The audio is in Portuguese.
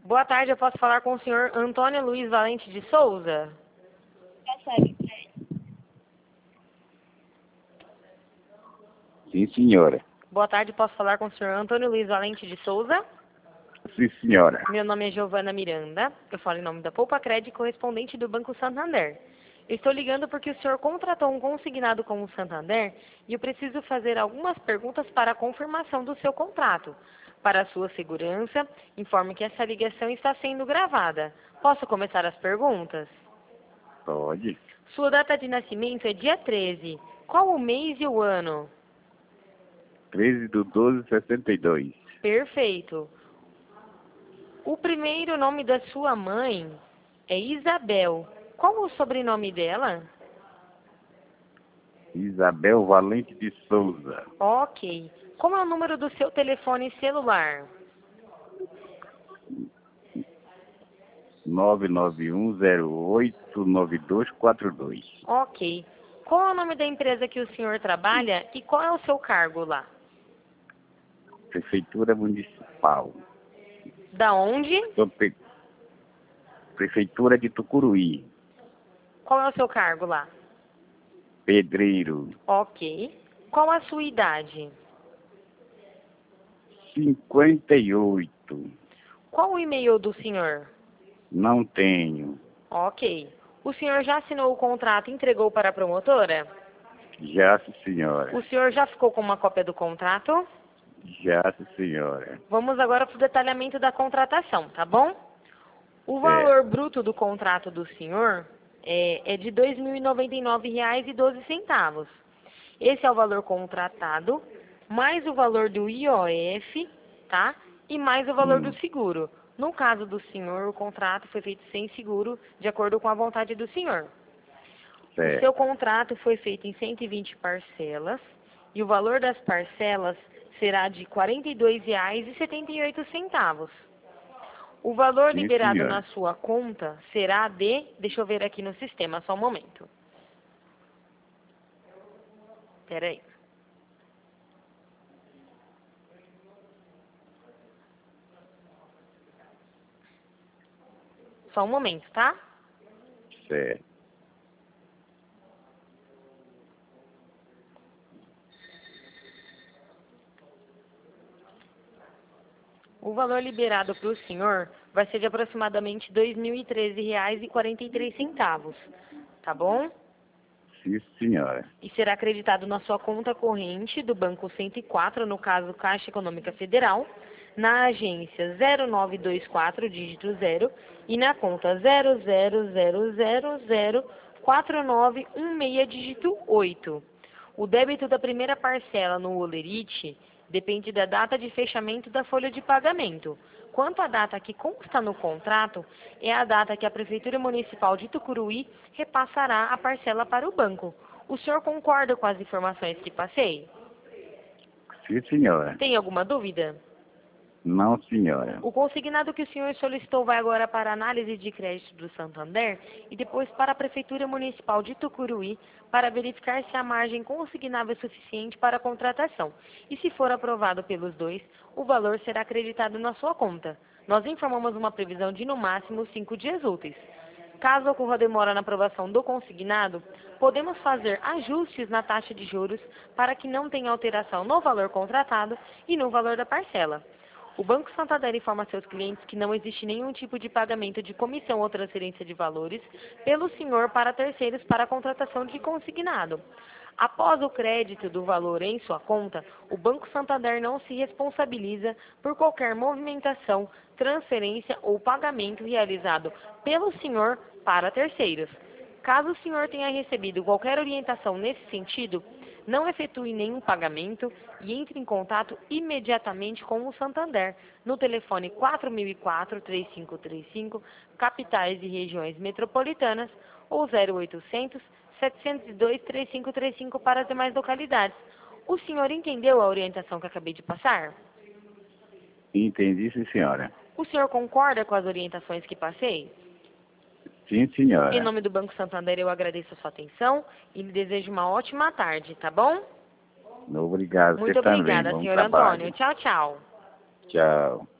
Boa tarde, eu posso falar com o senhor Antônio Luiz Valente de Souza? Sim, senhora. Boa tarde, posso falar com o senhor Antônio Luiz Valente de Souza? Sim, senhora. Meu nome é Giovana Miranda, eu falo em nome da Poupa Crédito, correspondente do Banco Santander. Eu estou ligando porque o senhor contratou um consignado com o Santander e eu preciso fazer algumas perguntas para a confirmação do seu contrato. Para a sua segurança, informe que essa ligação está sendo gravada. Posso começar as perguntas? Pode. Sua data de nascimento é dia 13. Qual o mês e o ano? 13/12/62. Perfeito. O primeiro nome da sua mãe é Isabel. Qual o sobrenome dela? Isabel Valente de Souza. Ok. Qual é o número do seu telefone celular? 991089242. Ok. Qual é o nome da empresa que o senhor trabalha e qual é o seu cargo lá? Prefeitura Municipal. Da onde? Prefeitura de Tucuruí. Qual é o seu cargo lá? Pedreiro. Ok. Qual a sua idade? 58. Qual o e-mail do senhor? Não tenho. Ok. O senhor já assinou o contrato e entregou para a promotora? Já, sim, senhora. O senhor já ficou com uma cópia do contrato? Já, sim, senhora. Vamos agora para o detalhamento da contratação, tá bom? O É. valor bruto do contrato do senhor é de R$ 2.099,12. Esse é o valor contratado, mais o valor do IOF, tá? E mais o valor do seguro. No caso do senhor, o contrato foi feito sem seguro, de acordo com a vontade do senhor. O seu contrato foi feito em 120 parcelas e o valor das parcelas será de R$ 42,78. O valor Sim, liberado senhora. na sua conta será de... Deixa eu ver aqui no sistema, só um momento. Espera aí. Só um momento, tá? Certo. O valor liberado para o senhor vai ser de aproximadamente R$ 2.013,43, tá bom? Sim, senhora. E será acreditado na sua conta corrente do Banco 104, no caso Caixa Econômica Federal, na agência 0924, dígito 0, e na conta 00004916, dígito 8. O débito da primeira parcela no Olerite depende da data de fechamento da folha de pagamento. Quanto à data que consta no contrato, é a data que a Prefeitura Municipal de Tucuruí repassará a parcela para o banco. O senhor concorda com as informações que passei? Sim, senhora. Tem alguma dúvida? Não, senhora. O consignado que o senhor solicitou vai agora para a análise de crédito do Santander e depois para a Prefeitura Municipal de Tucuruí para verificar se a margem consignável é suficiente para a contratação. E se for aprovado pelos dois, o valor será acreditado na sua conta. Nós informamos uma previsão de no máximo 5 dias úteis. Caso ocorra demora na aprovação do consignado, podemos fazer ajustes na taxa de juros para que não tenha alteração no valor contratado e no valor da parcela. O Banco Santander informa a seus clientes que não existe nenhum tipo de pagamento de comissão ou transferência de valores pelo senhor para terceiros para a contratação de consignado. Após o crédito do valor em sua conta, o Banco Santander não se responsabiliza por qualquer movimentação, transferência ou pagamento realizado pelo senhor para terceiros. Caso o senhor tenha recebido qualquer orientação nesse sentido, não efetue nenhum pagamento e entre em contato imediatamente com o Santander no telefone 4004-3535, capitais e regiões metropolitanas, ou 0800 702-3535 para as demais localidades. O senhor entendeu a orientação que acabei de passar? Entendi, sim, senhora. O senhor concorda com as orientações que passei? Sim, Em senhora. nome do Banco Santander, eu agradeço a sua atenção e lhe desejo uma ótima tarde, tá bom? Obrigado. Muito Você também. obrigada, Bom senhor trabalho. Antônio. Tchau, tchau. Tchau.